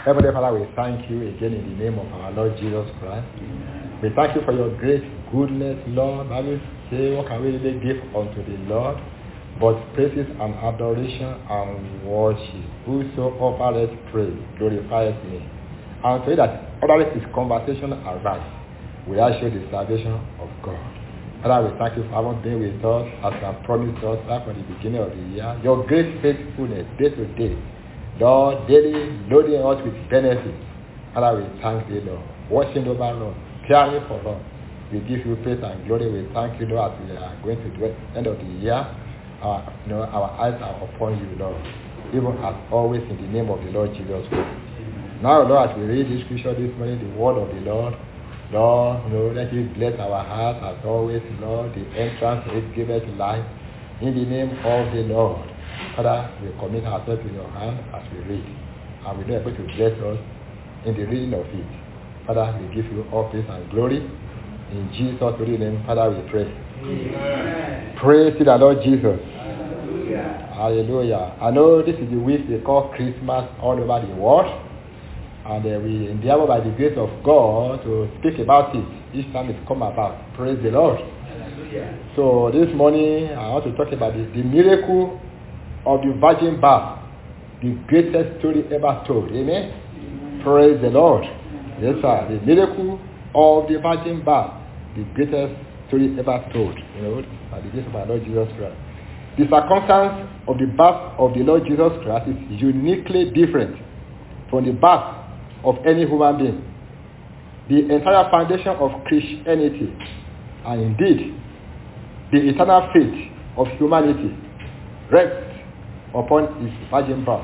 Heavenly Father, we thank you again in the name of our Lord Jesus Christ. We thank you for your great goodness, Lord. Bible say, what can we really give unto the Lord? But praises and adoration and worship. Whoso offereth praise, glorifies me. And say that ordereth his conversation aright. We are show the salvation of God. Father, we thank you for having been with us as you have promised us right from the beginning of the year. Your great faithfulness day to day. Lord, daily loading us with benefits. Father, we thank you, Lord. Watching over us, caring for us. We give you praise and glory. We thank you, Lord, as we are going to the end of the year. Our eyes are upon you, Lord. Even as always in the name of the Lord Jesus Christ. Now, Lord, as we read this scripture this morning, the word of the Lord, Lord, let you bless our hearts as always, Lord. The entrance it giveth life. In the name of the Lord. Father, we commit ourselves in your hand as we read. And we know you're going to bless us in the reading of it. Father, we give you all praise and glory. In Jesus' holy name, Father, we pray. Amen. Praise to the Lord Jesus. Hallelujah. Hallelujah. I know this is the week they call Christmas all over the world. And we endeavor by the grace of God to speak about it each time it come about. Praise the Lord. Hallelujah. So this morning, I want to talk about the miracle of the virgin birth, the greatest story ever told. Amen? Amen. Praise the Lord. Yes, sir. The miracle of the virgin birth, the greatest story ever told. By the grace of our Lord Jesus Christ. The circumstance of the birth of the Lord Jesus Christ is uniquely different from the birth of any human being. The entire foundation of Christianity, and indeed the eternal faith of humanity, rests upon his virgin birth.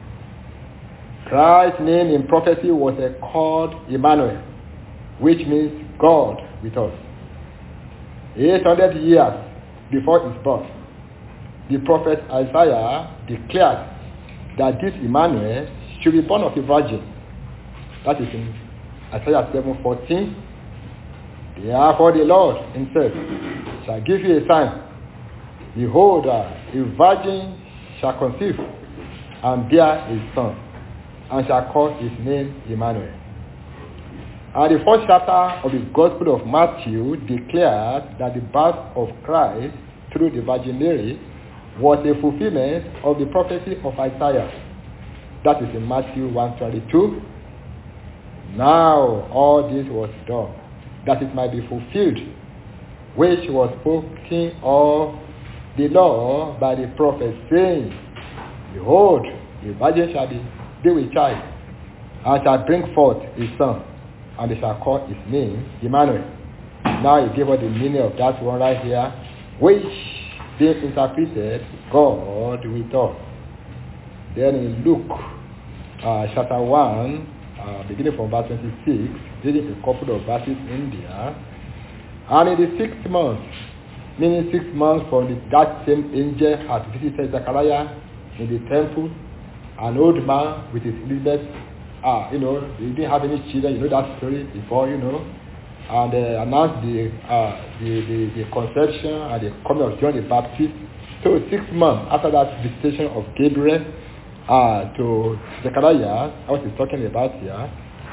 Christ's name in prophecy was called Emmanuel, which means God with us. 800 years before his birth, the prophet Isaiah declared that this Emmanuel should be born of a virgin. That is in Isaiah 7:14. Therefore the Lord himself shall give you a sign. Behold, a virgin shall conceive and bear a son, and shall call his name Emmanuel. And the first chapter of the Gospel of Matthew declared that the birth of Christ through the Virgin Mary was a fulfillment of the prophecy of Isaiah. That is in Matthew 1:22. Now all this was done, that it might be fulfilled, which was spoken of the law by the prophet, saying, Behold, the virgin shall be with child, and shall bring forth a son, and they shall call his name Emmanuel. Now he gave us the meaning of that one right here, which being interpreted, God with us. Then in Luke chapter 1, beginning from verse 26, reading a couple of verses in there. And in the 6th month, meaning 6 months from that same angel had visited Zechariah in the temple, an old man with his Elizabeth, he didn't have any children, that story before, and announced the conception and the coming of John the Baptist. So 6 months after that visitation of Gabriel to Zechariah, what he's talking about here.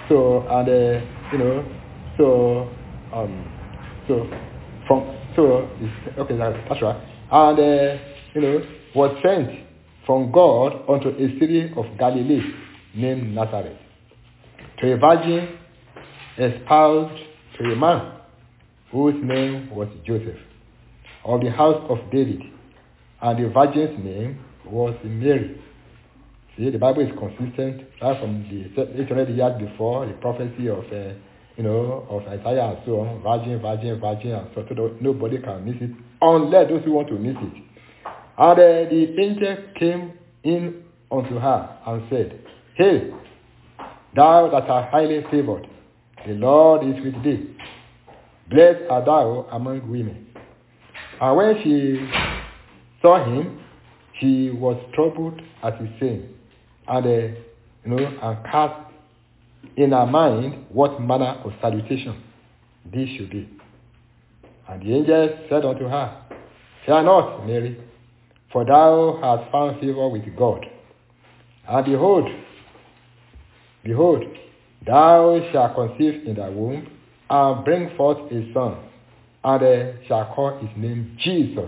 That's right. And was sent from God unto a city of Galilee named Nazareth, to a virgin espoused to a man whose name was Joseph, of the house of David, and the virgin's name was Mary. See, the Bible is consistent right from the 800 years before the prophecy of Isaiah and so on, virgin, and so nobody can miss it, unless those who want to miss it. And the angel came in unto her and said, Hail, thou that art highly favored, the Lord is with thee. Blessed art thou among women. And when she saw him, she was troubled at his saying, and cast in her mind what manner of salutation this should be. And the angel said unto her, Fear not, Mary, for thou hast found favor with God. And behold, Behold, thou shalt conceive in thy womb, and bring forth a son, and shall call his name Jesus.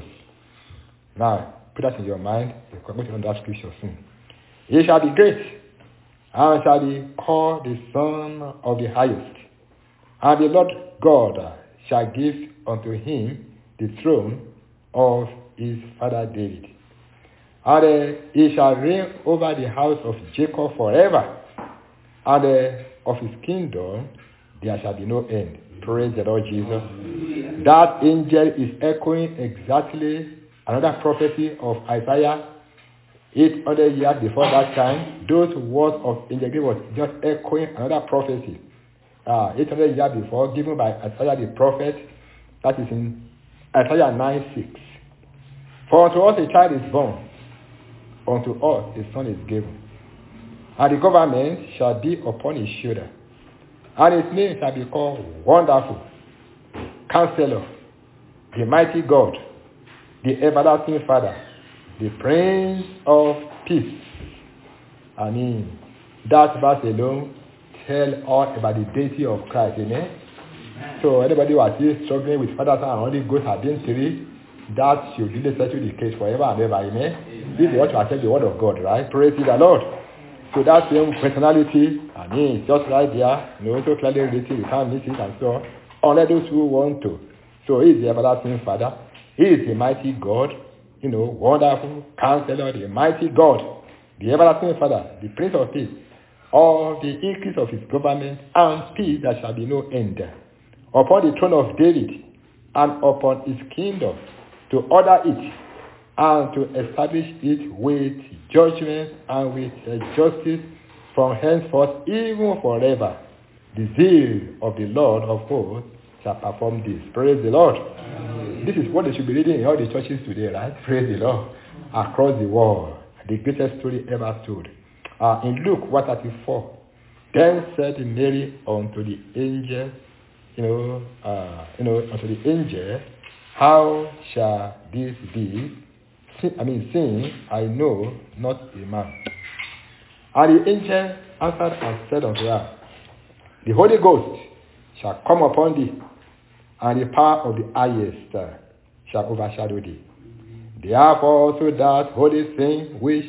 Now, put that in your mind. We're going to know that scripture soon. He shall be great, and shall be called the Son of the Highest. And the Lord God shall give unto him the throne of his father David. And he shall reign over the house of Jacob forever, and of his kingdom there shall be no end. Praise the Lord Jesus. That angel is echoing exactly another prophecy of Isaiah 800 years before that time. Those words of angel Gabriel was just echoing another prophecy 800 years before, given by Isaiah the prophet. That is in Isaiah 9:6. For unto us a child is born, unto us a son is given, and the government shall be upon his shoulder, and his name shall be called Wonderful, Counselor, the Mighty God, the Everlasting Father, the Prince of Peace. I mean, that verse alone tell all about the deity of Christ, amen? So anybody who are still struggling with Father, Son, and Holy Ghost have been three, that should really settle the case forever and ever, amen? If they want to accept the word of God, right? Praise the Lord. So that same personality, I mean, it's just right there, so clearly written, you can't miss it and so on. Only those who want to. So he is the everlasting Father. He is the mighty God, Wonderful Counselor, the mighty God, the everlasting Father, the Prince of Peace, all the increase of his government and peace that shall be no end, upon the throne of David and upon his kingdom, to order it and to establish it with judgment and with justice from henceforth even forever. The zeal of the Lord of hosts shall perform this. Praise the Lord. This is what they should be reading in all the churches today, right? Praise the Lord. Across the world, the greatest story ever told. In Luke 1:34, then said Mary unto the angel, unto the angel, how shall this be? Seeing I know not a man. And the angel answered and said unto her, the Holy Ghost shall come upon thee, and the power of the highest shall overshadow thee. Therefore also that holy thing which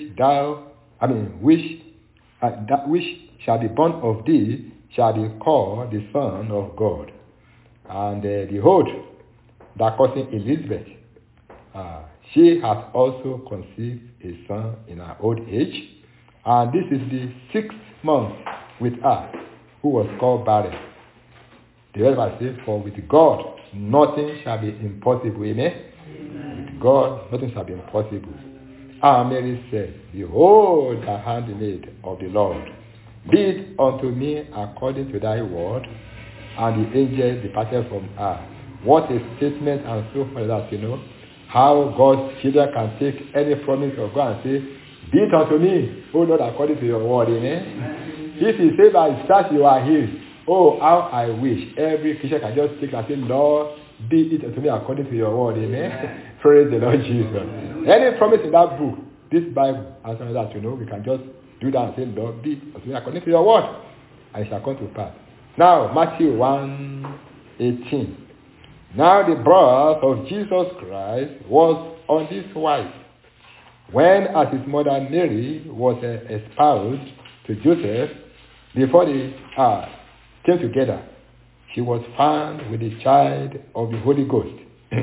shall be born of thee shall be called the Son of God. And behold, that cousin Elizabeth, she hath also conceived a son in her old age, and this is the 6th month with her, who was called barren. The Bible says, for with God nothing shall be impossible. Amen? With God nothing shall be impossible. And Mary said, behold the handmaid of the Lord, be it unto me according to thy word. And the angel departed from her. What a statement, and so for that, how God's children can take any promise of God and say, be it unto me, O Lord, according to your word. Amen? If you say by his stripes you are healed, oh, how I wish every Christian can just take and say, Lord, be it unto me according to your word. Amen? Praise the Lord Jesus. Any promise in that book, this Bible, and something that we can just do that and say, Lord, be it unto me according to your word, and it shall come to pass. Now, Matthew 1:18. Now the birth of Jesus Christ was on this wise. When as his mother Mary was espoused to Joseph, before they came together, she was found with the child of the Holy Ghost.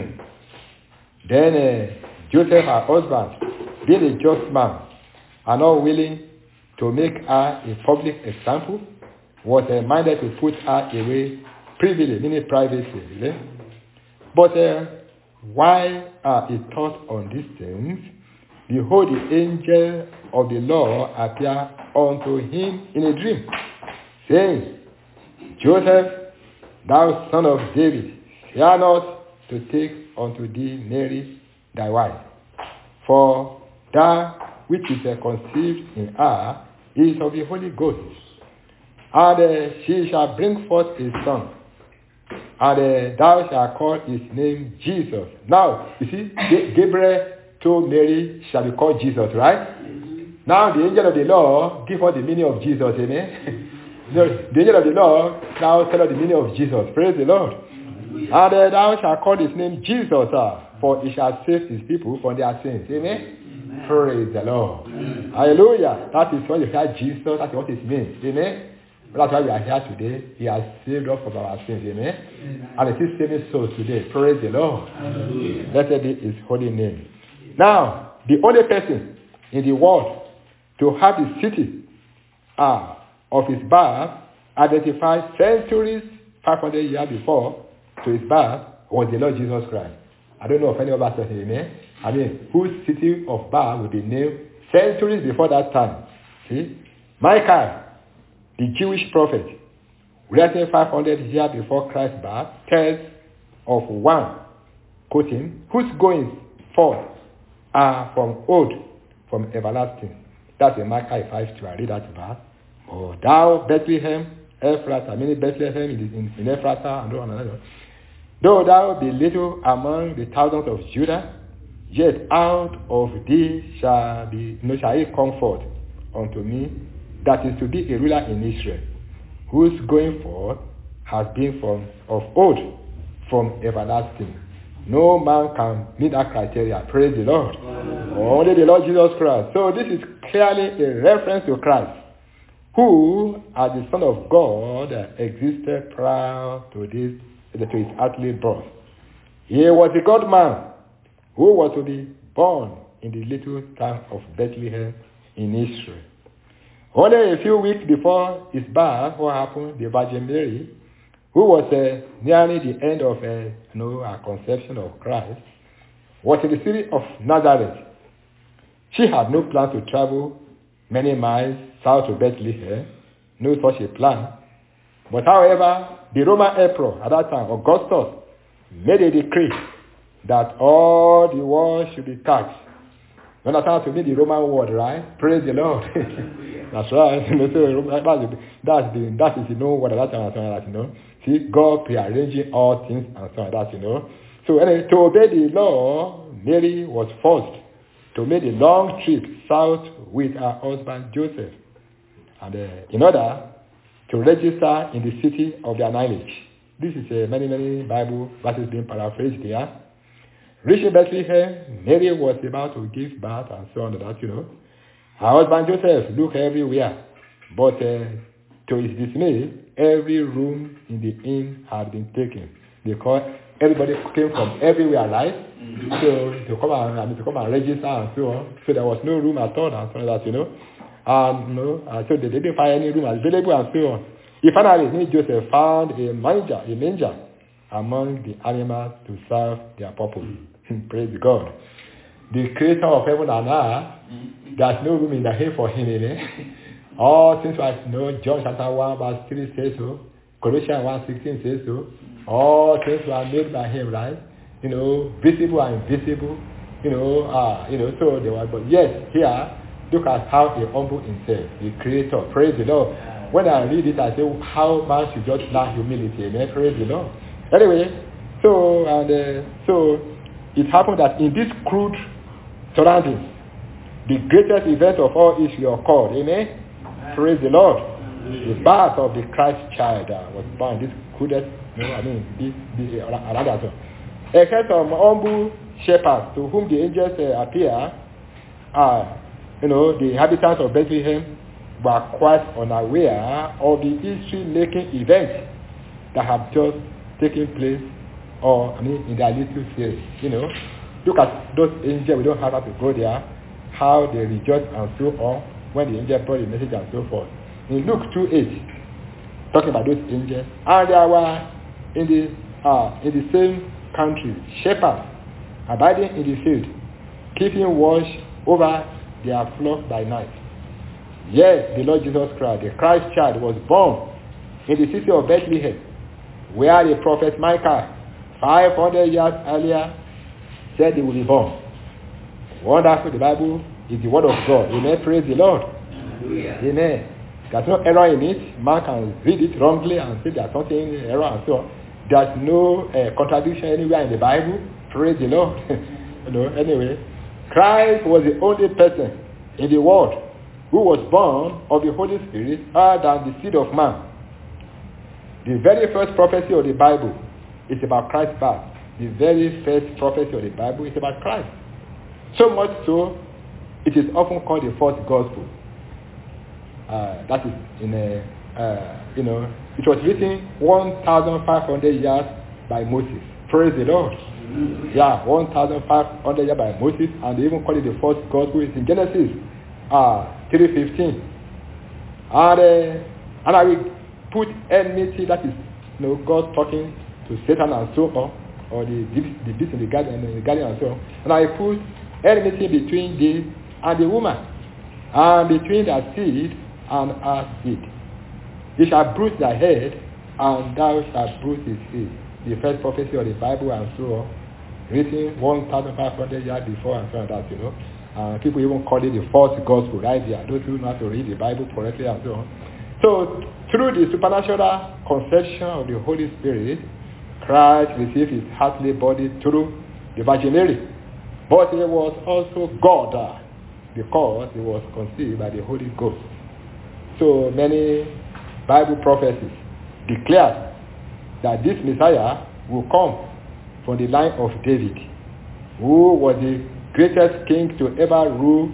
Then Joseph, her husband, being a just man, and not willing to make her a public example, was minded to put her away privily, meaning privately. But while he thought on these things, behold, the angel of the Lord appeared unto him in a dream, saying, Joseph, thou son of David, fear not to take unto thee Mary thy wife, for that which is conceived in her is of the Holy Ghost. And she shall bring forth a son, and thou shalt call his name Jesus. Now, you see, Gabriel told Mary shall be called Jesus, right? Now, the angel of the Lord give us the meaning of Jesus, amen? The angel of the Lord now tell us the meaning of Jesus. Praise the Lord. And thou shalt call his name Jesus, for he shall save his people from their sins. Amen? Praise the Lord. Hallelujah. That is when you hear Jesus, that's what it means. Amen? That's why we are here today. He has saved us from our sins. Amen? And it is saving souls today. Praise the Lord. Blessed be his holy name. Now, the only person in the world to have the city of his birth identified centuries, 500 years before to his birth was the Lord Jesus Christ. I don't know if any of us said amen. I mean, whose city of birth would be named centuries before that time? See? Micah, the Jewish prophet, written 500 years before Christ's birth, tells of one, quoting, whose goings forth are from old, from everlasting. That's in Micah 5:2. I read that verse. Oh, thou Bethlehem, Ephrathah, meaning Bethlehem in Ephrathah, and another. Though thou be little among the thousands of Judah, yet out of thee shall he come forth unto me, that is to be a ruler in Israel, whose going forth has been from of old, from everlasting. No man can meet that criteria. Praise the Lord. Only the Lord Jesus Christ. So this is clearly a reference to Christ, who, as the Son of God, existed prior to his earthly birth. He was a God-man who was to be born in the little town of Bethlehem in Israel. Only a few weeks before his birth, what happened? The Virgin Mary, who was nearly the end of her conception of Christ, was in the city of Nazareth. She had no plan to travel many miles south to Bethlehem, no such a plan. But however, the Roman emperor at that time, Augustus, made a decree that all the world should be taxed. You understand to me the Roman word, right? Praise the Lord. That's right. That is what at that time, See, God prearranging all things and so on that, So anyway, to obey the law, Mary was forced to make a long trip south with her husband Joseph, and in order to register in the city of their lineage. This is many Bible verses being paraphrased here. Reaching Bethlehem, Mary was about to give birth and so on that, Her husband Joseph looked everywhere, but to his dismay, every room in the inn had been taken because everybody came from everywhere, right? So to come and register and so on. So there was no room at all and so on that, And so they didn't find any room available and so on. Finally, Joseph found a manger among the animals to serve their purpose. Praise God. The creator of heaven and earth, there's no room in the hell for him. All things like John chapter 1 verse 3 says so. Colossians 1:16 says so. All things were made by him, right? Visible and invisible. So they were. But yes, here, look at how he humbled himself, the creator. Praise the Lord. When I read it, I say, how man should just learn humility. Amen. Praise the Lord. Anyway, so it happened that in this crude surroundings, the greatest event of all Israel occurred. Amen. Praise the Lord. The birth of the Christ child was born. This crudest, another. Except some humble shepherds to whom the angels appear, the inhabitants of Bethlehem were quite unaware of the history-making events that have just taken place, in their little series. Look at those angels. We don't have to go there. How they rejoice and so on when the angel brought the message and so forth. In Luke 2:8, talking about those angels, and there were in the same country shepherds abiding in the field, keeping watch over their flock by night. Yes, the Lord Jesus Christ, the Christ child, was born in the city of Bethlehem, where the prophet Micah, 500 years earlier, said he will be born. Wonderful, the Bible is the word of God. Amen. Praise the Lord. Hallelujah. Amen. There's no error in it. Man can read it wrongly and say there's something error and so on. There's no contradiction anywhere in the Bible. Praise the Lord. Anyway, Christ was the only person in the world who was born of the Holy Spirit, higher than the seed of man. The very first prophecy of the Bible is about Christ's birth. The very first prophecy of the Bible is about Christ. So much so, it is often called the fourth gospel. That is it was written 1,500 years by Moses. Praise the Lord. Yeah, 1,500 years by Moses, and they even call it the fourth gospel. It's in Genesis 3:15. And I will put enmity, that is, God talking to Satan and so on, or the beast in the garden and so on. And I put enmity between thee and the woman, and between thy seed and her seed. He shall bruise thy head, and thou shalt bruise his heel. The first prophecy of the Bible and so on, written 1,500 years before and so on that, people even call it the fourth gospel right there. Those who know how to read the Bible correctly and so on. So, through the supernatural conception of the Holy Spirit, Christ received his earthly body through the Virgin Mary. But he was also God, because he was conceived by the Holy Ghost. So many Bible prophecies declare that this Messiah will come from the line of David, who was the greatest king to ever rule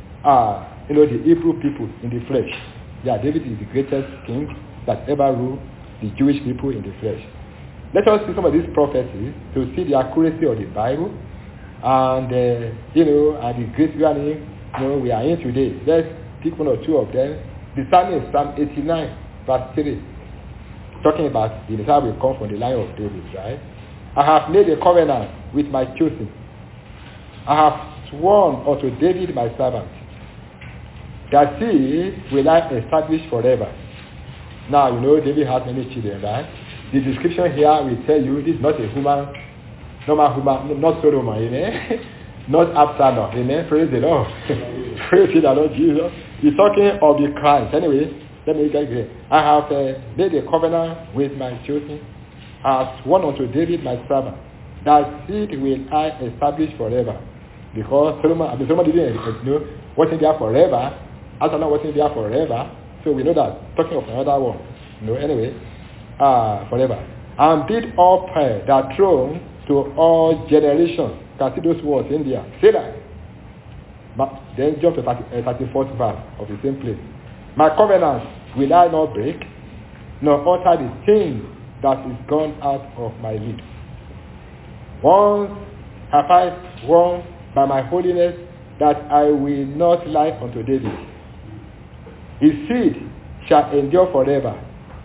the Hebrew people in the flesh. Yeah, David is the greatest king that ever ruled the Jewish people in the flesh. Let us see some of these prophecies to see the accuracy of the Bible and and the great journey we are in today. Let's pick one or two of them. The psalmist, Psalm 89, verse 3, talking about the Messiah will come from the line of David, right? I have made a covenant with my chosen. I have sworn unto David my servant, that seed will I establish forever. Now, David has many children, right? The description here will tell you this is not a normal human, not Solomon, amen? Not Absalom, amen? Praise the Lord. Praise the Lord Jesus. He's talking of the Christ. Anyway, let me get it. I have made a covenant with my chosen, as one unto David my servant, that seed will I establish forever. Because Solomon didn't wasn't there forever. Absalom wasn't there forever. So we know that. Talking of another one. Forever. And build up that throne to all generations. You can see those words in there. Say that. But then jump to 34th verse of the same place. My covenant will I not break, nor alter the thing that is gone out of my lips. Once have I sworn by my holiness that I will not lie unto David. His seed shall endure forever.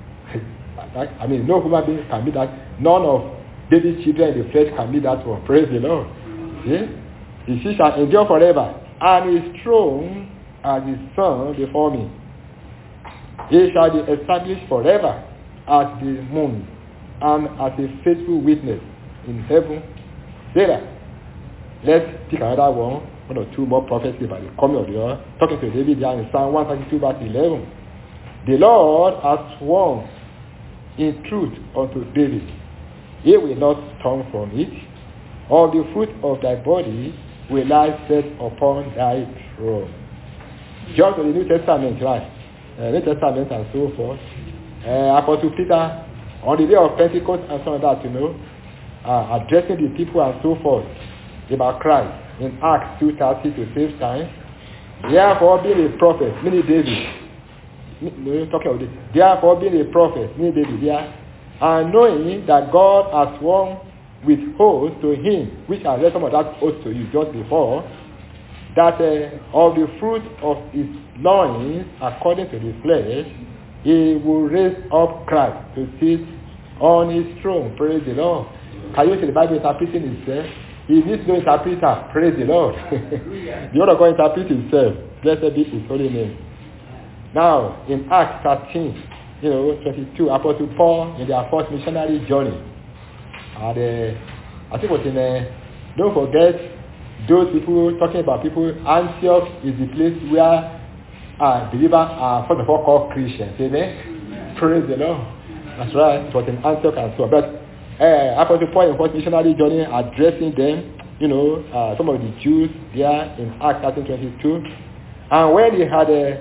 No human being can be that. None of David's children in the flesh can be that one. Praise the Lord. See? His seed shall endure forever, and his throne as his son before me. He shall be established forever as the moon, and as a faithful witness in heaven. There. Let's pick another one or two more prophecies about the coming of the Lord. Talking to David here in Psalm 132 verse 11. The Lord has sworn in truth unto David. He will not turn from it. All the fruit of thy body will I set upon thy throne. Jump to the New Testament, right? New Testament and so forth. Apostle Peter, on the day of Pentecost and some of that, addressing the people and so forth about Christ in Acts 2:30 to save time. Therefore, being a prophet, meaning David, talking about this. Therefore, being a prophet, meaning David, and knowing that God has sworn with oath to him, which I read some of that oath to you just before, that of the fruit of his loins, according to the flesh, he will raise up Christ to sit on his throne. Praise the Lord. Can you see the Bible interpreting itself? He needs no interpreter. Praise the Lord. The Word of God interprets himself. Blessed be his holy name. Now, in Acts 13, 22, Apostle Paul in their first missionary journey. And I think it was in, don't forget, those people, talking about people, Antioch is the place where believers are, first of all, called Christians. Amen? Praise the Lord. That's right. It was in Antioch and so on. But Apostle Paul in first missionary journey addressing them, some of the Jews there in Acts 13:22. And when he had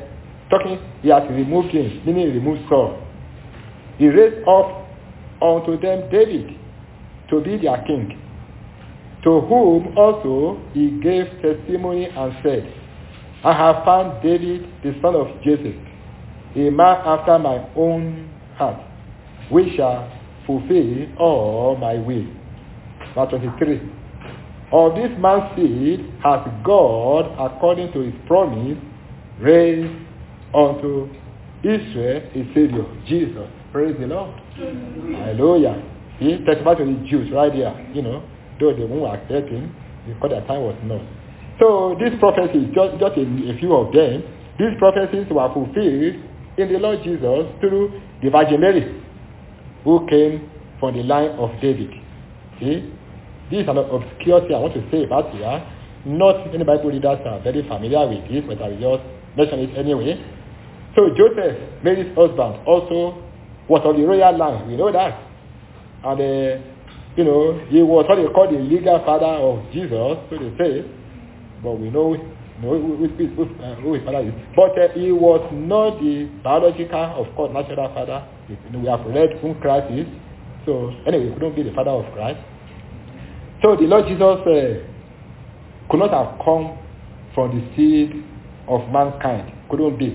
talking, he has removed him, meaning he removed Saul. He raised up unto them David to be their king, to whom also he gave testimony and said, I have found David the son of Jesse, a man after my own heart, which shall fulfill all my will. Verse 23. Of this man's seed hath God, according to his promise, raised unto Israel a Savior, Jesus. Praise the Lord. Hallelujah. He testified to the Jews right there, though they won't accept him, because their time was not. So these prophecies, just a few of them, these prophecies were fulfilled in the Lord Jesus through the Virgin Mary, who came from the line of David. See? This is an obscurity I want to say about here. Not any Bible readers are very familiar with this, but I will just mention it anyway. So Joseph, Mary's husband, also was of the royal line. We know that. And, he was what they call the legal father of Jesus, so they say. But we know who his father is. But he was not the biological, of course, natural father. We have read whom Christ is. So anyway, he couldn't be the father of Christ. So the Lord Jesus could not have come from the seed of mankind. Couldn't be.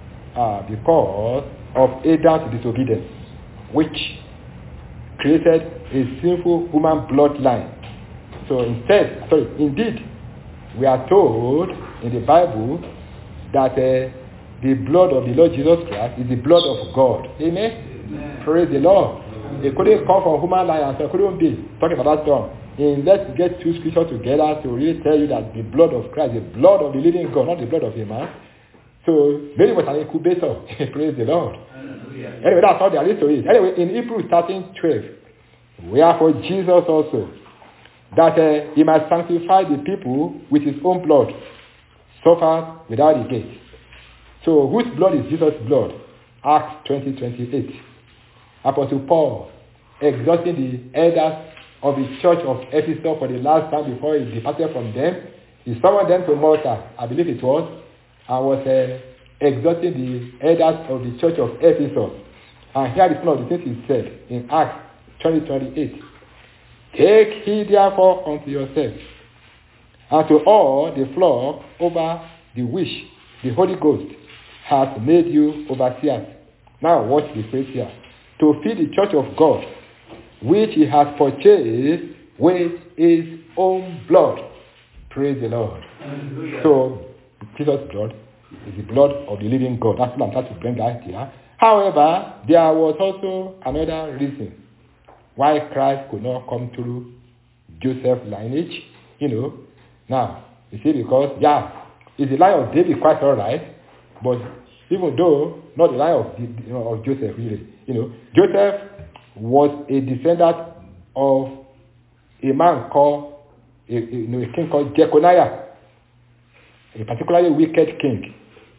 Because of Adam's disobedience, which created a sinful human bloodline. So indeed, we are told in the Bible that the blood of the Lord Jesus Christ is the blood of God. Amen? Praise the Lord. It couldn't come from human line, so it couldn't be. Talking about that song. Let's get two scriptures together to really tell you that the blood of Christ, the blood of the living God, not the blood of a man. So Mary was an incubator. Praise the Lord. Hallelujah. Anyway, that's all there is to it. Anyway, in Hebrews 13:12, wherefore Jesus also, that he might sanctify the people with his own blood, suffered without a gate. So whose blood is Jesus' blood? Acts 20:28. Apostle Paul, exhorting the elders of the church of Ephesus for the last time before he departed from them, he summoned them to Malta, I believe it was, and was exhorting the elders of the church of Ephesus. And here is one of the things he said in Acts 20:28. Take heed therefore unto yourselves, and to all the flock over the which the Holy Ghost hath made you overseers. Now watch the phrase here. To feed the church of God, which he has purchased with his own blood. Praise the Lord. Hallelujah. So, Jesus' blood is the blood of the living God. That's what I'm trying to bring out here. However, there was also another reason why Christ could not come through Joseph's lineage. Now, you see, because, it's the line of David quite all right, but even though not the line of Joseph really, Joseph was a descendant of a man called a king called Jeconiah, a particularly wicked king.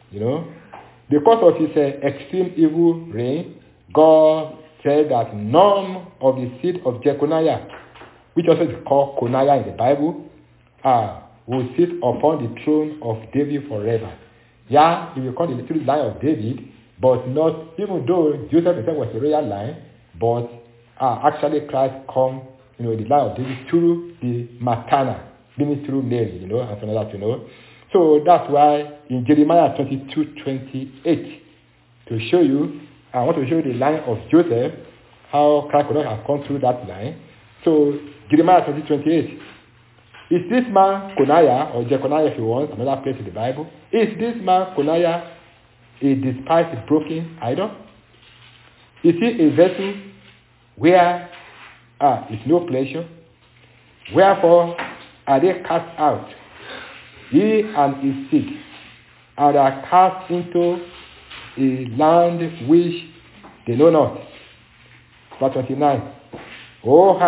Because of his extreme evil reign, God said that none of the seed of Jeconiah, which also is called Coniah in the Bible, will sit upon the throne of David forever. He will call the line of David, but not, even though Joseph himself was a royal line, but actually Christ come, the line of David through the maternal, meaning through Mary, and so that, So that's why in Jeremiah 22:28, to show you, I want to show you the line of Joseph, how Christ could not have come through that line. So Jeremiah 20:28. Is this man Coniah, or Jeconiah if you want, another place in the Bible? Is this man Coniah a despised, broken idol? Is he a vessel where is no pleasure? Wherefore are they cast out, he and his seed, and are cast into a land which they know not. Verse 29. Oh,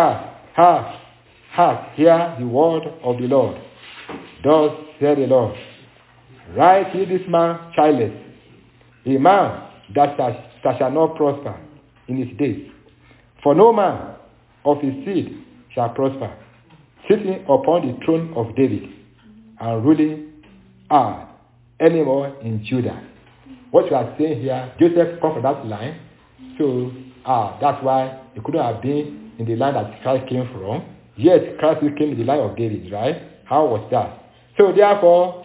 hear the word of the Lord. Thus said the Lord, write ye this man childless, a man that shall not prosper in his days. For no man of his seed shall prosper, sitting upon the throne of David, and ruling anymore in Judah. what you are saying here, Joseph comes from that line. So that's why he couldn't have been in the line that Christ came from. Yet Christ came in the line of David, right? How was that? So therefore,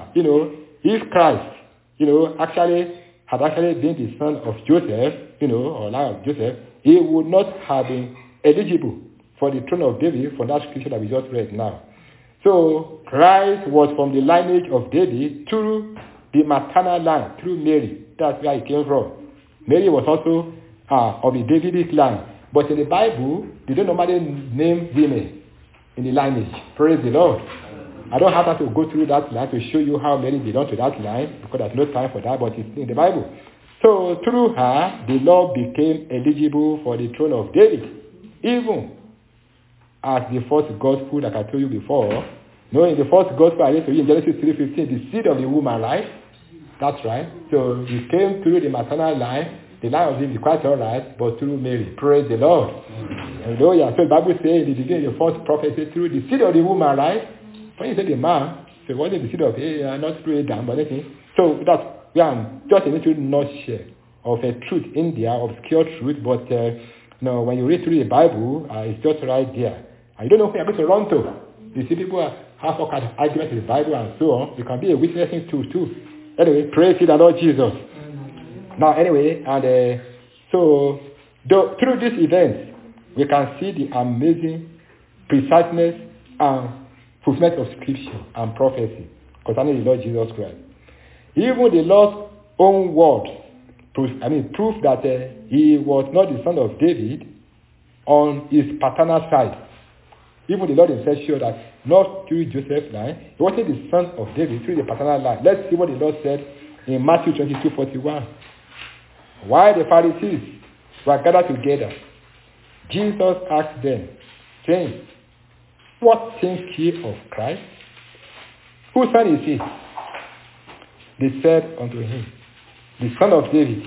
if Christ, actually been the son of Joseph, or line of Joseph, he would not have been eligible for the throne of David for that scripture that we just read now. So Christ was from the lineage of David through the maternal line, through Mary. That's where he came from. Mary was also of the Davidic line. But in the Bible, they don't normally name women in the lineage. Praise the Lord. I don't have to go through that line to show you how Mary belongs to that line, because there's no time for that, but it's in the Bible. So through her, the Lord became eligible for the throne of David, even as the first gospel, like I told you before. In the first gospel I read to you in Genesis 3:15, the seed of the woman, right? That's right. So he came through the maternal line. The line of David, quite all right, but through Mary. Praise the Lord. Hallelujah. So the Bible says in the beginning, the first prophecy through the seed of the woman, right? When you say the man, so it wasn't the seed of not through Adam, but anything. So that's just a little nutshell of a truth in there, obscure truth, but when you read through the Bible, it's just right there. And you don't know who you're going to run to. You see people have all kinds of arguments in the Bible and so on. You can be a witnessing tool too. Anyway, praise the Lord Jesus. Now, anyway, and so through this event, we can see the amazing preciseness and fulfillment of Scripture and prophecy concerning the Lord Jesus Christ. Even the Lord's own words proof that he was not the son of David on his paternal side. Even the Lord himself showed that not through Joseph's line, he wasn't the son of David through the paternal line. Let's see what the Lord said in Matthew 22:41. While the Pharisees were gathered together, Jesus asked them, saying, "What think ye of Christ? Whose son is he?" They said unto him, "The son of David."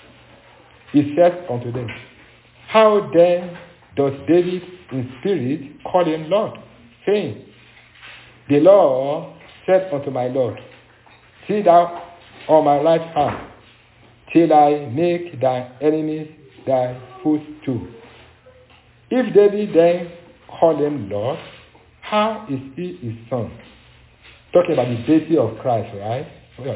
He said unto them, "How then does David in spirit call him Lord, saying, The Lord said unto my Lord, Sit thou on my right hand, till I make thine enemies thy footstool." If David then called him Lord, how is he his son? Talking about the deity of Christ, right?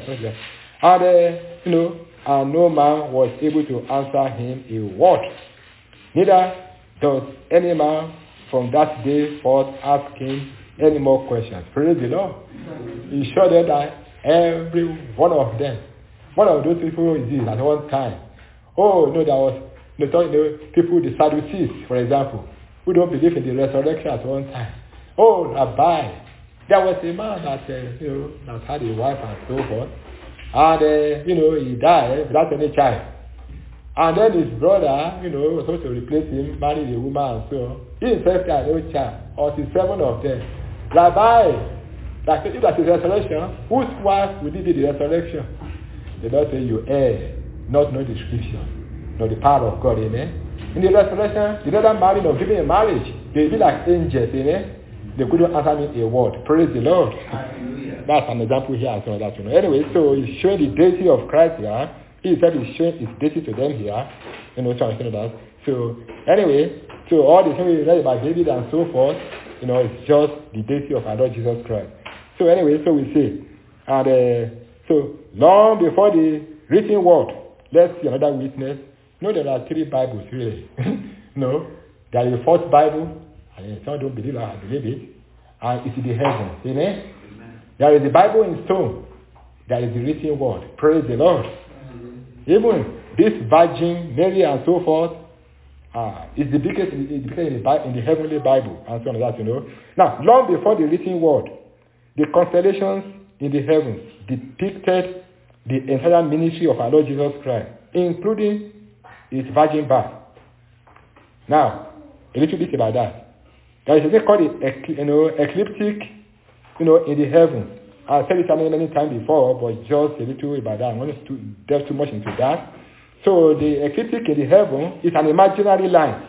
And no man was able to answer him a word. Neither does any man from that day forth ask him any more questions. Praise the Lord. He showed them that every one of them, one of those people is this at one time. There was people, the Sadducees, for example, who don't believe in the resurrection at one time. Rabbi, there was a man that that had a wife and so forth, and he died without any child. And then his brother, was supposed to replace him, marry a woman and so on. He himself had no child, or 7 of them. Rabbi, if that is resurrection, whose wife will it be the resurrection? The Lord said, you err, not know the scripture, nor the power of God, amen. In the resurrection, the other married or giving a marriage, they be like angels, amen. They couldn't answer me a word. Praise the Lord. Hallelujah. That's an example here and so that, Anyway, so he's showing the deity of Christ here. He said he's showing his deity to them here. That. So anyway, so all the things we read about David and so forth, it's just the deity of our Lord Jesus Christ. So anyway, so we see. And so long before the written word, let's see another witness. There are 3 Bibles really. There is the first Bible, and some don't believe I believe it, and it's in the heavens. Amen? There is the Bible in stone. There is the written word. Praise the Lord. Even this Virgin Mary and so forth is the biggest in the heavenly Bible and so on that, Now, long before the written word, the constellations in the heavens depicted the entire ministry of our Lord Jesus Christ, including his virgin birth. Now, a little bit about that. There is a thing called ecliptic, in the heavens. I've said it many times before, but just a little about that. I don't want to delve too much into that. So the ecliptic in the heaven is an imaginary line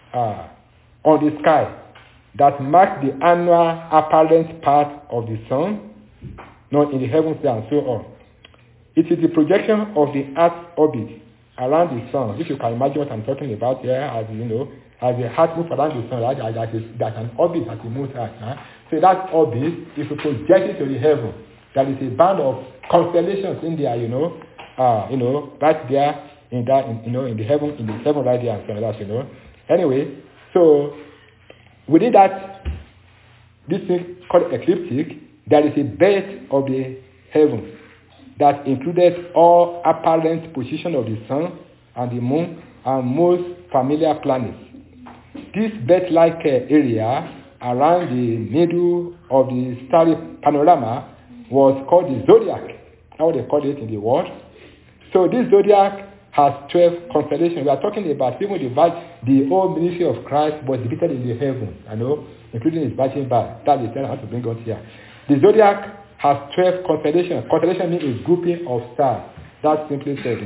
on the sky that marks the annual apparent path of the sun, not in the heavens and so on. It is the projection of the Earth's orbit around the sun. If you can imagine what I'm talking about here, as you know, as the Earth moves around the sun, right? There's an orbit that it moves at. Huh? So that orbit, if you project it to the heaven, there is a band of constellations in there, right there in the heaven right there, and so that, Anyway, so within that, this thing called ecliptic, there is a belt of the heavens that included all apparent position of the sun and the moon and most familiar planets. This belt-like area around the middle of the starry panorama was called the zodiac, how they call it in the world. So this zodiac has 12 constellations. We are talking about even the whole ministry of Christ was depicted in the heavens, including his virgin birth. That is what I have to bring out here. The zodiac has 12 constellations. Constellation means a grouping of stars. That's simply said,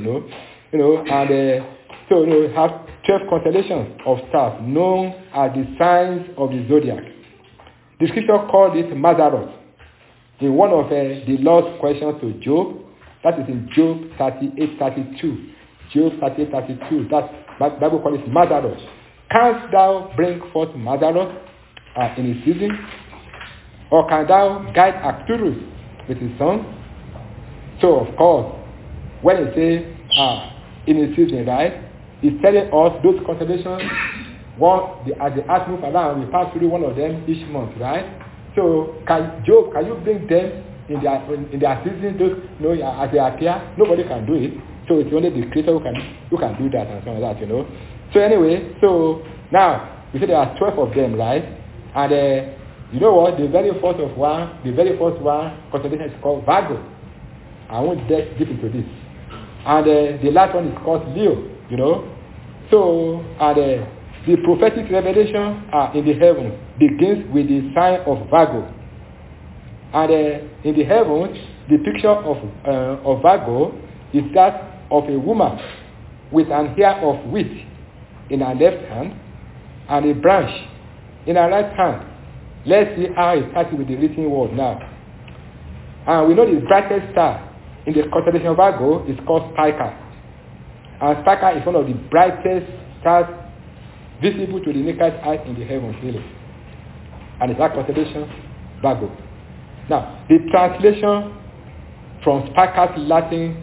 so we have 12 constellations of stars known as the signs of the zodiac. The scripture called it Mazzaroth. In one of the Lord's questions to Job, that is in Job 38:32. Job 38:32. That Bible calls it Mazzaroth. Canst thou bring forth Mazzaroth in his season? Or can thou guide Arcturus with his son? So of course, when it says in his season, right, it's telling us those constellations. As the earth moves around, we pass through one of them each month, right? So can you bring them in their season? Those, as they appear, nobody can do it. So it's only the Creator who can do that and something like that, So anyway, so now we say there are 12 of them, right? And you know what? The very first one constellation is called Virgo. I won't get deep into this. And the last one is called Leo, So the prophetic revelation in the heavens begins with the sign of Virgo. And in the heavens, the picture of Virgo is that of a woman with an ear of wheat in her left hand and a branch in her right hand. Let's see how it starts with the written word now. And we know the brightest star in the constellation of Virgo is called Spica. And Spica is one of the brightest stars visible to the naked eye in the heavens, really. And it's that constellation, Virgo. Now, the translation from Spica's Latin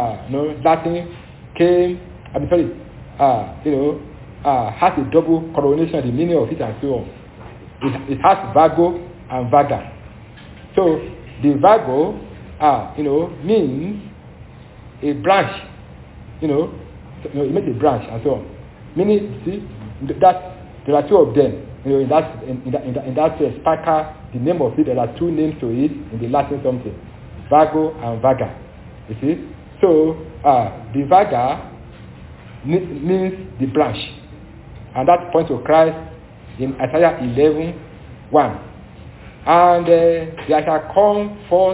came, has a double coronation, the meaning of it and so on. It has Virgo and Vaga. So the Virgo, means a branch. It makes a branch and so on. Meaning, see, that there are two of them. In that Spica, the name of it, there are two names to it in the Latin something, Virgo and Vaga. You see, so the Vaga means the branch, and that points to Christ in Isaiah 11:1. And there shall come forth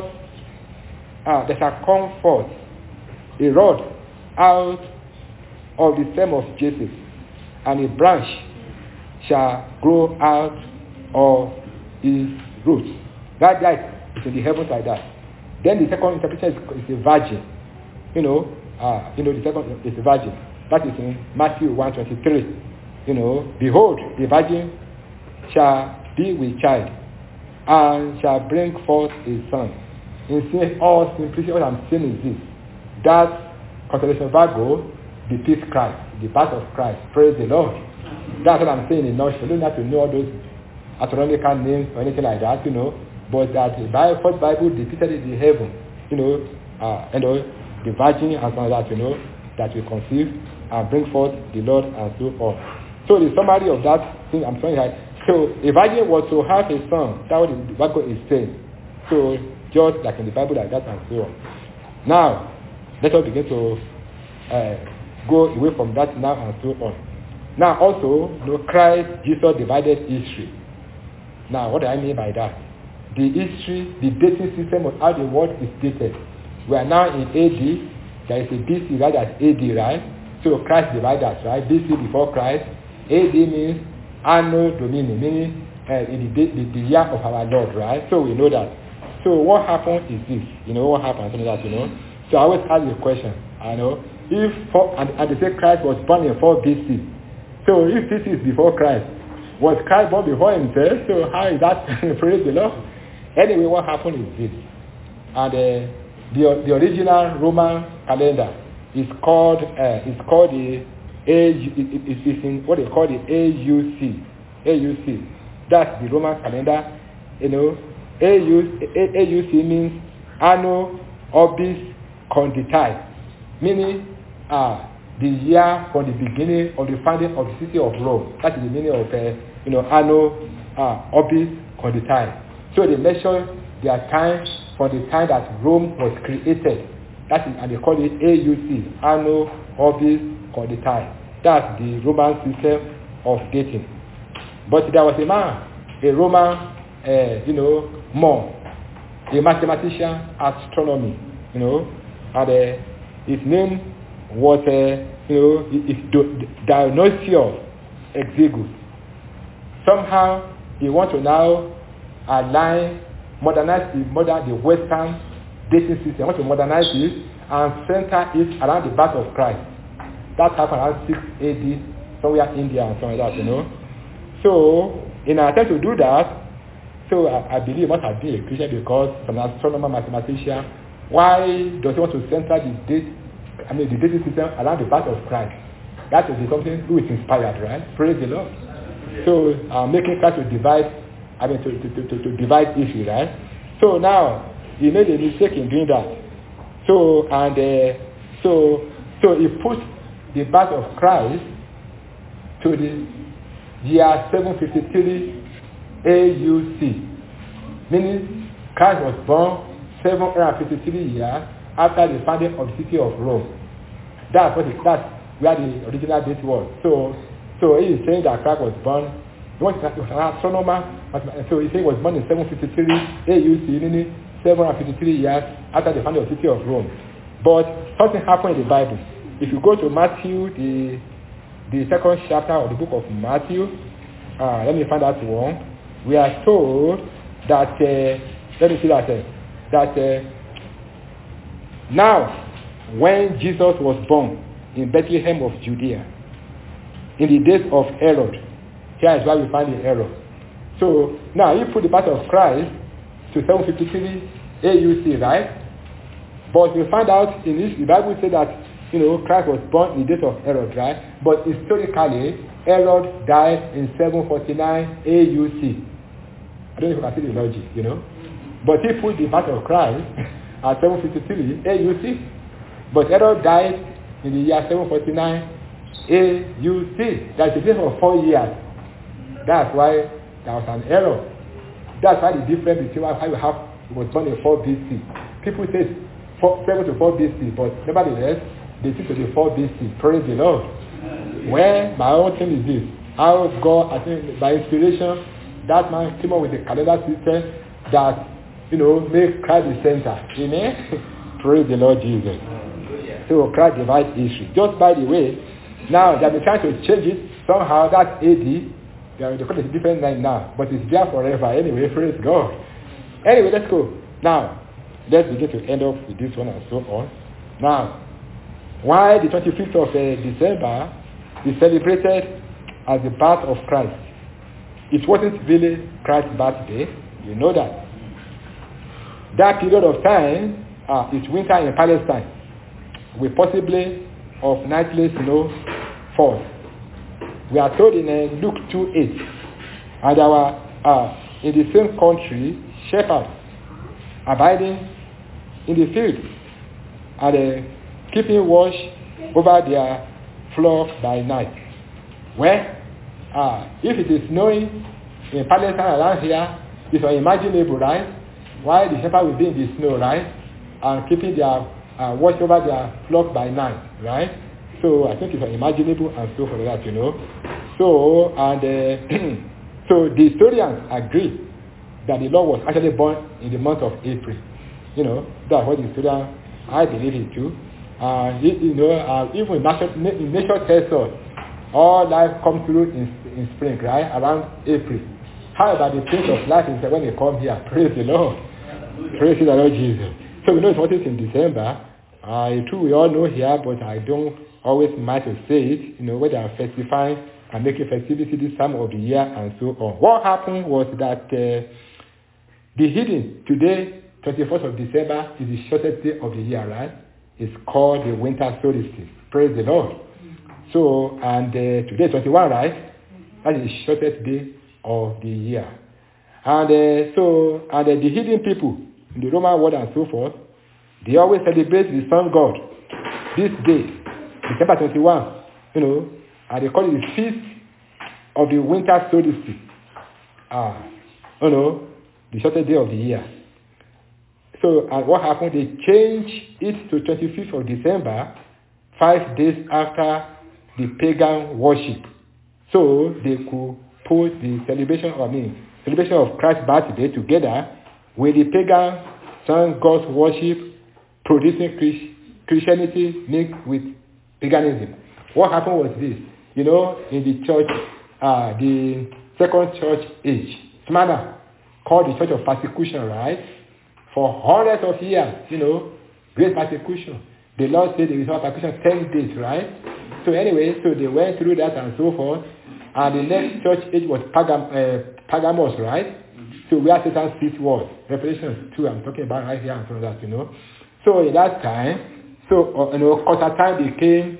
a rod out of the stem of Jesse, and a branch shall grow out of his roots. That guy is in the heavens like that. Then the second interpretation is a virgin. The second is a virgin. That is in Matthew 1:23. Behold, the virgin shall be with child, and shall bring forth a son. In all simplicity, what I'm saying is this: that constellation Virgo depicts Christ, the birth of Christ. Praise the Lord. That's what I'm saying in nutshell. You don't have to know all those astronomical names or anything like that, but that the first Bible depicted in the heaven, the virgin and so on that will conceive and bring forth the Lord and so on. So the summary of that thing I'm saying that, so a virgin was to have a son. That's what the Bible is saying. So just like in the Bible like that and so on. Now, let us begin to go away from that now and so on. Now also, Christ, Jesus divided history. Now, what do I mean by that? The dating system of how the world is dated. We are now in AD. There is a BC, right? That's AD, right? So Christ divided us, right? BC before Christ. AD means Anno Domini, meaning the year of our Lord, right? So we know that. So what happened is this. What happened? So I always ask the question, and they say Christ was born in 4 BC. So if this is before Christ, was Christ born before himself? So how is that? Praise the Lord. Anyway, what happened is this. And the original Roman calendar is called the it's in what they call the AUC. AUC. That's the Roman calendar. AUC means Anno Orbis Conditi, meaning the year from the beginning of the founding of the city of Rome. That is the meaning of Anno Orbis Conditi. So they measure their time from the time that Rome was created. That is, and they call it AUC, Anno Orbis Conditi. That's the Roman system of dating. But there was a man, a Roman, monk, a mathematician, astronomy, and his name was, Dionysius Exiguus. Somehow he wants to now modernize the Western dating system. He wants to modernize it and center it around the birth of Christ. That happened around 6 AD, somewhere in India and something like that, So, in an attempt to do that, so I believe he must have been a Christian because some astronomer, mathematician, why does he want to center the dating system around the birth of Christ? That is something who is inspired, right? Praise the Lord. So, making Christ to divide issue, right? So now, he made a mistake in doing that. So he put the birth of Christ to the year 753 AUC, meaning Christ was born 753 years after the founding of the city of Rome. That's where the original date was. So he is saying that Christ was born. He was an astronomer, so he said he was born in 753 AUC, meaning 753 years after the founding of the city of Rome. But something happened in the Bible. If you go to Matthew, the second chapter of the book of Matthew, let me find that one. We are told that now when Jesus was born in Bethlehem of Judea, in the days of Herod, here is where we find the error. So now you put the birth of Christ to 753 AUC, right? But we find out in this, the Bible said that Christ was born in the days of Herod, right? But historically, Herod died in 749 AUC. I don't know if you can see the logic, But he put the birth of Christ at 753 AUC. But Herod died in the year 749 AUC. That's a difference of 4 years. That's why there was an error. That's why the difference between how you have was born in 4 BC. People say 7 to 4 BC, but nevertheless, they stick to the 4 BC. Praise the Lord. Well, my own thing is this. How God, I think, by inspiration, that man came up with a calendar system that, make Christ the center. Amen? Praise the Lord Jesus. So Christ divides history. Just by the way, now they've been trying to change it. Somehow that's AD. They call it a different name now. But it's there forever. Anyway, praise God. Anyway, let's go. Now, let's begin to end up with this one and so on. Now, why the 25th of December is celebrated as the birth of Christ? It wasn't really Christ's birthday. You know that. That period of time is winter in Palestine, with possibly of nightly snow falls. We are told in Luke 2:8, and there were in the same country shepherds abiding in the field and keeping watch over their flock by night. Well, if it is snowing in Palestine around here, it's unimaginable, right? Why the shepherd will be in the snow, right? And keeping their watch over their flock by night, right? So I think it's unimaginable and so for that, So, and so the historians agree that the Lord was actually born in the month of April. That's what the historians, I believe it too. Even in nature tells us, all life comes through in spring, right? Around April. However, the Prince of Life is when they come here. Praise the Lord. Praise the Lord Jesus. So we know it's what is in December, True, we all know here, but I don't always mind to say it, when they are festifying and making festivity this time of the year and so on. What happened was that the hidden, today, 21st of December, is the shortest day of the year, right? It's called the winter solstice. Praise the Lord. So, and today, 21, right? That is the shortest day of the year. And the hidden people in the Roman world and so forth, they always celebrate the sun god this day, December 21, and they call it the feast of the winter solstice. The shortest day of the year. So, and what happened? They changed it to 25th of December, 5 days after the pagan worship. So they could put the celebration of Christ's birthday together with the pagan sun god's worship, producing Christianity mixed with paganism. What happened was this, in the church, the second church age, Smyrna, called the church of persecution, right? For hundreds of years, great persecution. The Lord said there is persecution 10 days, right? So anyway, so they went through that and so forth. And the next church age was Pergamos, right? So where Satan's seat was. Revelation 2, I'm talking about right here and so that, So in that time, Constantine became,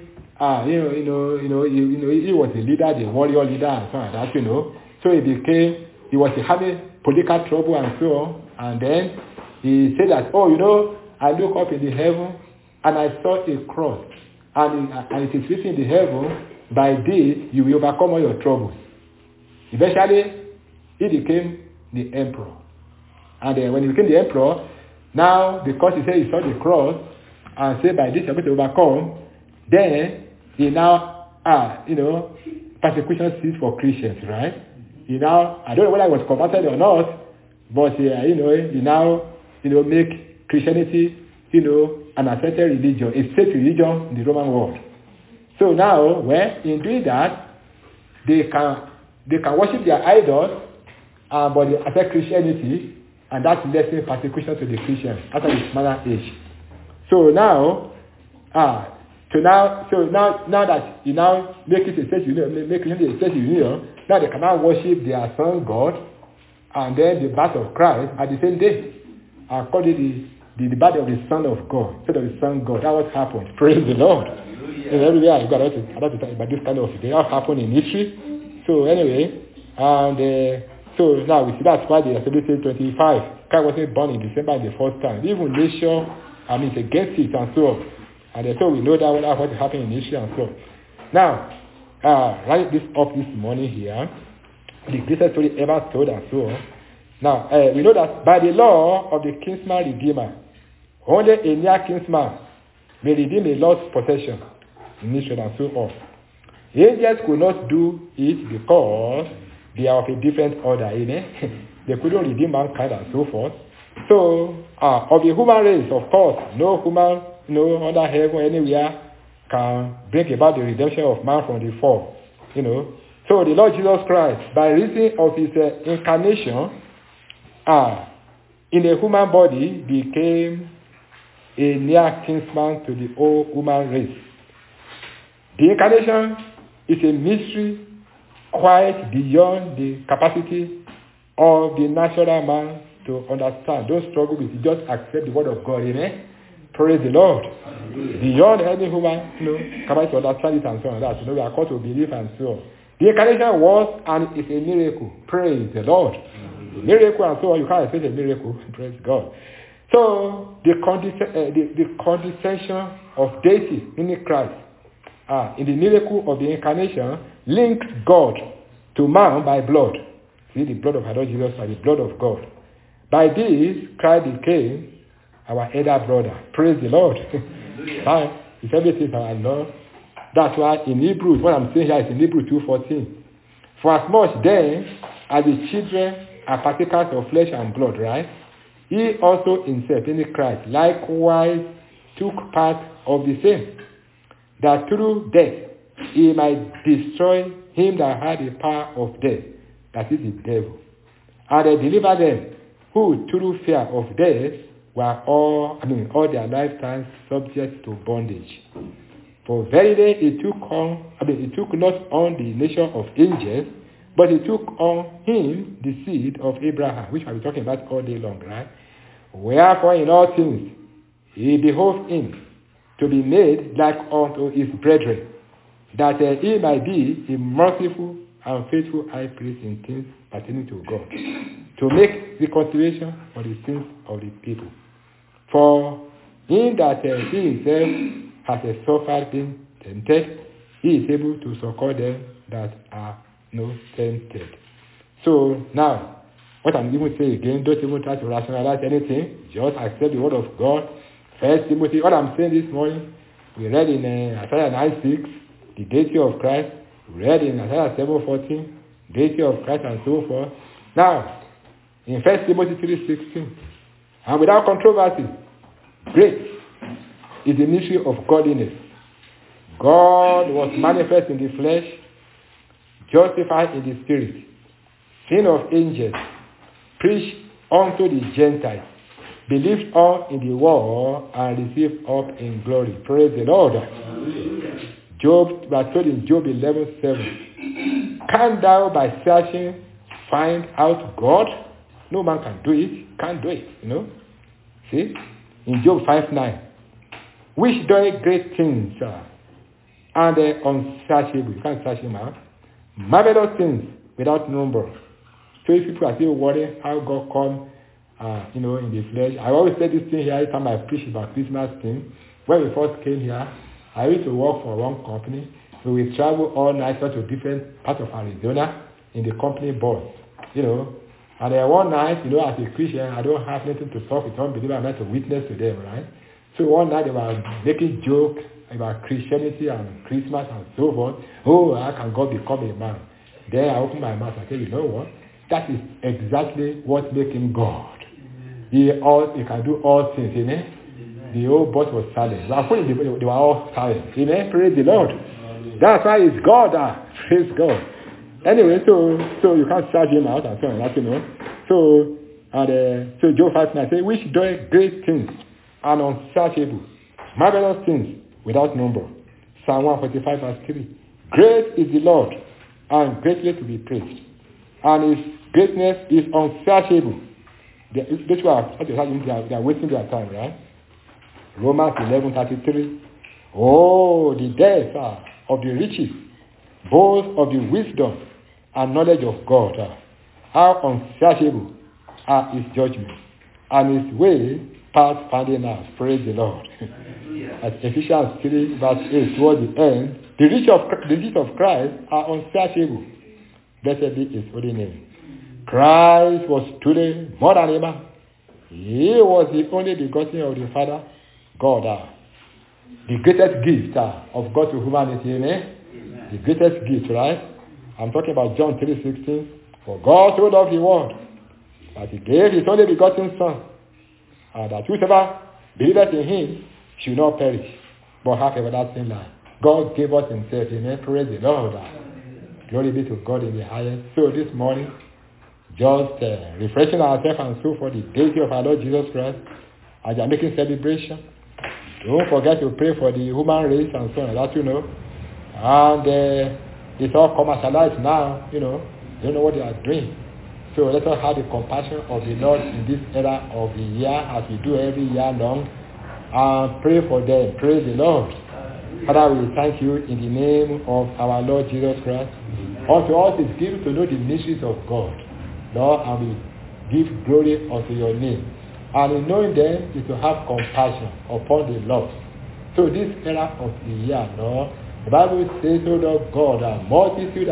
he was the leader, the warrior leader and so like that, So he was having political trouble and so on. And then he said that, I look up in the heaven and I saw a cross. And it is written in the heaven, by this you will overcome all your troubles. Eventually, he became the emperor. And then when he became the emperor, now because he said he saw the cross and said by this you're going to overcome, then he now, persecution ceased for Christians, right? He now, I don't know whether he was converted or not, but he now, make Christianity, an accepted religion, a state religion in the Roman world. So now, in doing that, they can worship their idols, but they accept Christianity, and that's lessening persecution to the Christians after the Smyrna age. So now, now that you now make it a state union, make Christianity a state union, now they can now worship their sun God, and then the birth of Christ at the same day, according to the birth of the Son of God, instead of the Son God. That what happened. Praise the Lord. And everywhere I got to talk about this kind of thing. That happened in history. So anyway, and so now we see that's why they are celebrating 25. Christ wasn't born in December the first time. Even nation, it's against it and so on. And so we know that what happened in history and so on. Now, write this up this morning here. The greatest story ever told and so on. Now, we know that by the law of the kinsman redeemer, only a near kinsman may redeem a lost possession in Israel and so on. Angels could not do it because they are of a different order, amen? They couldn't redeem mankind and so forth. So, of the human race, of course, no human, no under heaven, anywhere, can bring about the redemption of man from the fall, So the Lord Jesus Christ, by reason of his incarnation, in a human body, became a near kinsman to the whole human race. The incarnation is a mystery quite beyond the capacity of the natural man to understand. Don't struggle with it. Just accept the word of God. Amen. Praise the Lord. Beyond any human capacity to understand it and so on. That we are called to believe and so on. The incarnation was and is a miracle. Praise the Lord. Miracle and so on. You can't expect a miracle. Praise God. So the condescension of deity in Christ, in the miracle of the incarnation, links God to man by blood. See, the blood of our Lord Jesus by the blood of God. By this, Christ became our elder brother. Praise the Lord. It's everything our Lord. That's why in Hebrews, what I'm saying here is in Hebrews 2:14. For as much then as the children are partakers of flesh and blood, right? He also himself, in Christ, likewise took part of the same, that through death he might destroy him that had the power of death, that is the devil, and deliver them who through fear of death were all their lifetimes subject to bondage. For verily he took not on the nature of angels, but he took on him the seed of Abraham, which I'll be talking about all day long, right? Wherefore in all things he behoved him to be made like unto his brethren, that he might be a merciful and faithful high priest in things pertaining to God, to make reconciliation for the sins of the people. For in that he himself has suffered being tempted, he is able to succor them that are not tempted. So now, what I'm even saying again, don't even try to rationalize anything. Just accept the word of God. First Timothy, what I'm saying this morning, we read in Isaiah 9:6, the deity of Christ. We read in Isaiah 7:14, deity of Christ and so forth. Now, in 1 Timothy 3:16, and without controversy, great is the mystery of godliness. God was manifest in the flesh, justified in the spirit, seen of angels, preached unto the Gentiles, believed on in the world, and received up in glory. Praise the Lord. Job, we are told in Job 11:7, can thou by searching find out God? No man can do it. Can't do it, See? In Job 5:9, which doeth great things, and unsearchable. You can't search him out. Marvelous things without number. So if people are still worrying how God come, in the flesh. I always say this thing here every time I preach about Christmas thing. When we first came here, I used to work for one company. So we travel all night to different parts of Arizona in the company bus, And then one night, as a Christian, I don't have anything to talk with unbelievers. I'm not to witness to them, right? So one night they were making jokes about Christianity and Christmas and so forth. Oh, how can God become a man? Then I opened my mouth and said, you know what? That is exactly what makes him God. He can do all things, amen? The whole bus was silent. They were all silent. Amen? Praise the Lord. That's why it's God. Praise God. Anyway, so you can't charge him out and so on, So Job 5:9 says, which doeth great things and unsearchable, marvelous things without number. Psalm 145:3. Great is the Lord and greatly to be praised, and his greatness is unsearchable. They are wasting their time, right? Romans 11:33. Oh, the depth of the riches, both of the wisdom and knowledge of God. How unsearchable are his judgments, and his way past finding out. Praise the Lord. As Ephesians 3:8, towards the end, the riches of Christ are unsearchable. Blessed be his holy name. Christ was truly more than a man. He was the only begotten of the Father, God. The greatest gift of God to humanity, amen? The greatest gift, right? I'm talking about John 3:16. For God so loved the world that he gave his only begotten Son, and that whosoever believeth in him should not perish, but have everlasting life. God gave us himself, amen? Praise the Lord. Glory be to God in the highest. So this morning, just refreshing ourselves and so for the deity of our Lord Jesus Christ, as you are making celebration. Don't forget to pray for the human race and so on, And it's all commercialized now, They don't know what they are doing. So let us have the compassion of the Lord in this era of the year, as we do every year long, and pray for them. Praise the Lord. Father, we thank you in the name of our Lord Jesus Christ. Unto us is given to know the mysteries of God, Lord, and we give glory unto your name. And in knowing them is to have compassion upon the lost. So this era of the year, Lord, the Bible says, O Lord God, multitude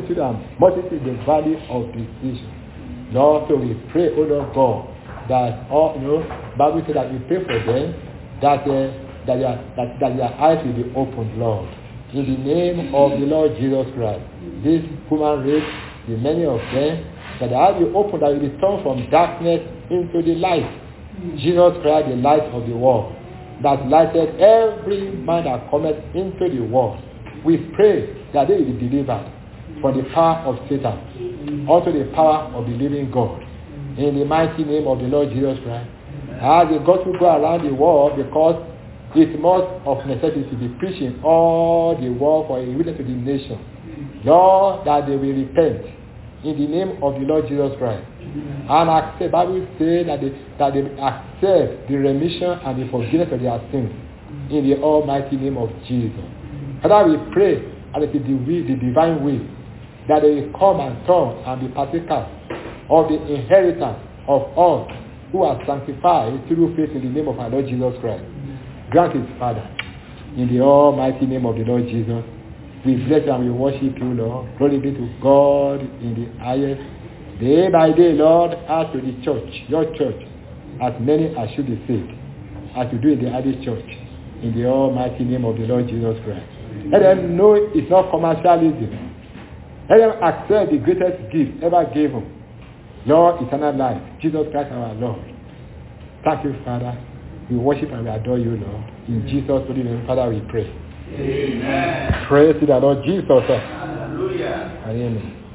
the valley of decision. Lord, so we pray, O Lord God, that Bible says that we pray for them, that their eyes will be opened, Lord. In the name of the Lord Jesus Christ, this human race, the many of them, that their eyes will be opened, that will be turned from darkness into the light. Jesus Christ, the light of the world, that lighted every man that cometh into the world. We pray that they will be delivered from the power of Satan unto the power of the living God. In the mighty name of the Lord Jesus Christ, As the gospel go around the world, because it must of necessity be preaching all the world for a witness to the nation. Lord, that they will repent in the name of the Lord Jesus Christ. And accept, the Bible says that they accept the remission and the forgiveness of their sins in the almighty name of Jesus. Father, we pray, and it is the divine will, that they will come and come and be partakers of the inheritance of us who are sanctified through faith in the name of our Lord Jesus Christ. Grant it, Father, in the almighty name of the Lord Jesus. We bless and we worship you, Lord. Glory be to God in the highest. Day by day, Lord, add to the church, your church, as many as should be saved, as you do in the other church, in the almighty name of the Lord Jesus Christ. Let them know it's not commercialism. Let them accept the greatest gift ever given. Lord, eternal life, Jesus Christ our Lord. Thank you, Father. We worship and we adore you, Lord. In Jesus' holy name, Father, we pray. Amen. Praise to the Lord Jesus. Hallelujah. Amen.